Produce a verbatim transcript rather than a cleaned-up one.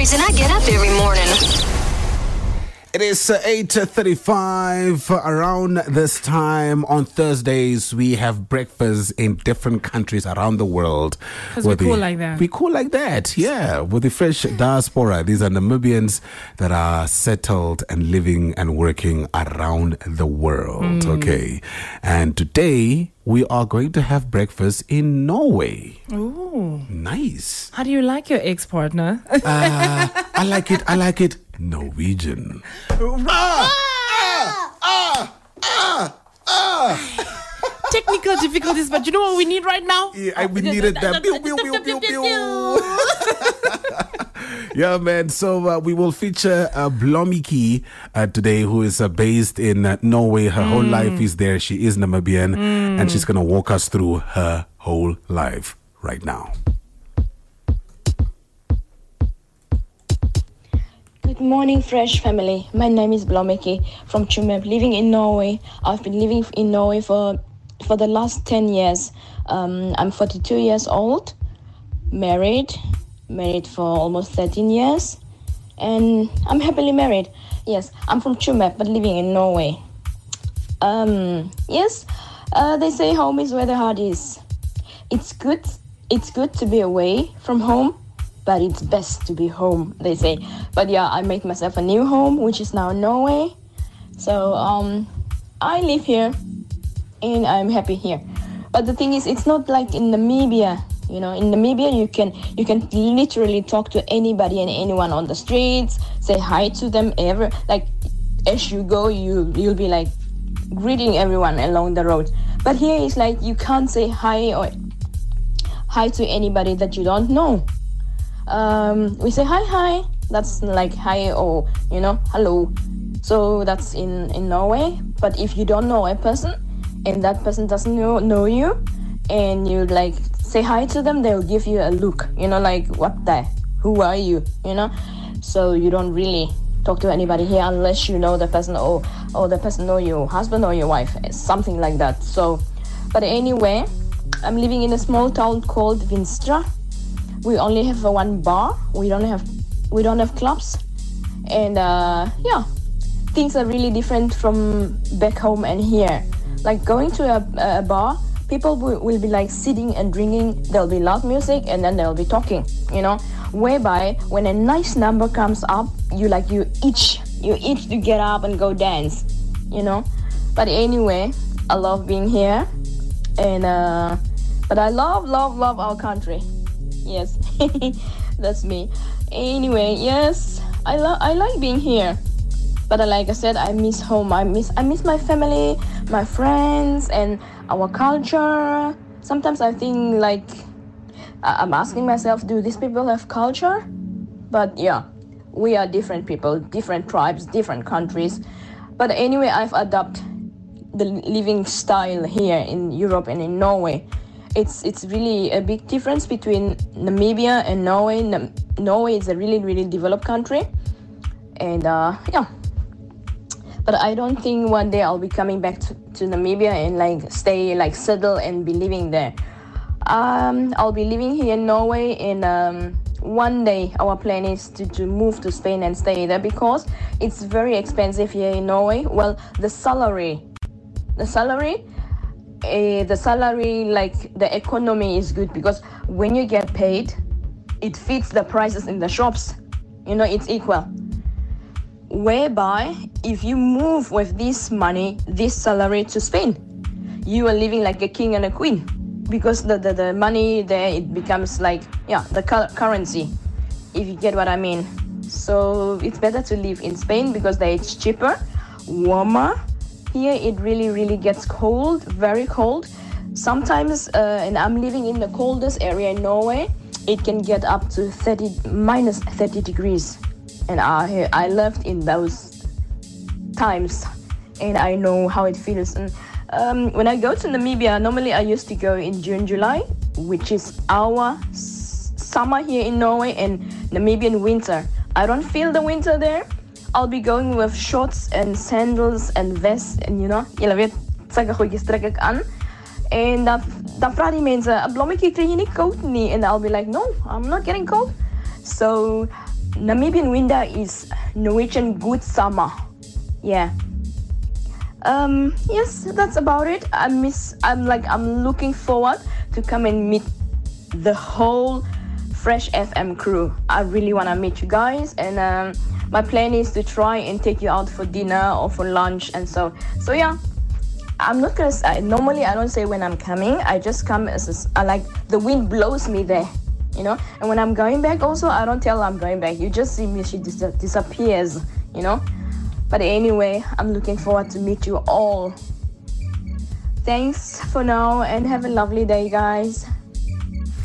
reason I get up every morning. It is uh, eight thirty-five. Around this time on Thursdays, we have breakfast in different countries around the world. Because we're cool like that. We cool like that, yeah. With the fresh diaspora. These are Namibians that are settled and living and working around the world, mm. okay? And today, we are going to have breakfast in Norway. Ooh. Nice. How do you like your ex-partner? uh, I like it, I like it. Norwegian. Ah! Ah! Ah! Ah! Ah! Technical difficulties, but you know what we need right now? Yeah, I, we needed that. Pew, pew, pew, pew, pew. Yeah, man. So uh, we will feature uh, Blomiki uh, today, who is uh, based in uh, Norway. Her mm. whole life is there. She is Namibian, mm. and she's going to walk us through her whole life right now. Good morning, Fresh family. My name is Blomiki from Chumeb, living in Norway. I've been living in Norway for for the last ten years. Um, I'm forty-two years old, married, married for almost thirteen years, and I'm happily married. Yes, I'm from Chumeb, but living in Norway. Um, yes, uh, they say home is where the heart is. It's good. It's good to be away from home, but it's best to be home, they say. But yeah, I made myself a new home, which is now Norway. So um, I live here, and I'm happy here. But the thing is, it's not like in Namibia. You know, in Namibia, you can you can literally talk to anybody and anyone on the streets, say hi to them. Ever like as you go, you you'll be like greeting everyone along the road. But here it's like you can't say hi or hi to anybody that you don't know. Um, we say hi, hi. That's like hi or, you know, hello. So that's in, in Norway. But if you don't know a person and that person doesn't know, know you and you like say hi to them, they'll give you a look, you know, like what the, who are you, you know? So you don't really talk to anybody here unless you know the person or, or the person know your husband or your wife, something like that. So, but anyway, I'm living in a small town called Vinstra. We only have one bar. We don't have we don't have clubs, and uh, yeah, things are really different from back home and here. Like going to a, a bar, people will, will be like sitting and drinking. There'll be loud music, and then they'll be talking. You know, whereby when a nice number comes up, you like you itch, you itch to get up and go dance. You know, but anyway, I love being here, and uh, but I love love love our country. Yes, that's me. Anyway, yes, I love I like being here, but uh, like I said, I miss home. I miss I miss my family, my friends, and our culture. Sometimes I think like I'm asking myself, do these people have culture? But yeah, we are different people, different tribes, different countries. But anyway, I've adopted the living style here in Europe and in Norway. It's it's really a big difference between Namibia and Norway. Nam- Norway is a really, really developed country. And uh, yeah. But I don't think one day I'll be coming back to, to Namibia and like stay, like settle and be living there. Um, I'll be living here in Norway, and um, one day our plan is to, to move to Spain and stay there because it's very expensive here in Norway. Well, the salary, the salary, Uh, the salary, like the economy is good because when you get paid, it fits the prices in the shops. You know, it's equal. Whereby, if you move with this money, this salary to Spain, you are living like a king and a queen because the, the, the money there, it becomes like, yeah, the cu- currency, if you get what I mean. So it's better to live in Spain because there it's cheaper, warmer. Here it really, really gets cold, very cold. Sometimes, uh, and I'm living in the coldest area in Norway, it can get up to thirty, minus thirty degrees. And I, I lived in those times, and I know how it feels. And um, when I go to Namibia, normally I used to go in June, July, which is our s- summer here in Norway, and Namibian winter. I don't feel the winter there. I'll be going with shorts and sandals and vests and you know, julle weet, sulke goedjies trek ek aan. En dan dan vra die mense, "Blommetjie, kry jy nie koud nie?" And I'll be like, "No, I'm not getting cold." So Namibian winter is Norwegian good summer. Yeah. Um, yes, that's about it. I miss. I'm like I'm looking forward to come and meet the whole Fresh F M crew. I really want to meet you guys, and um, my plan is to try and take you out for dinner or for lunch, and so so yeah. I'm not gonna. I, normally, I don't say when I'm coming. I just come as a, I like the wind blows me there, you know. And when I'm going back, also I don't tell her I'm going back. You just see me. She dis- disappears, you know. But anyway, I'm looking forward to meet you all. Thanks for now and have a lovely day, guys.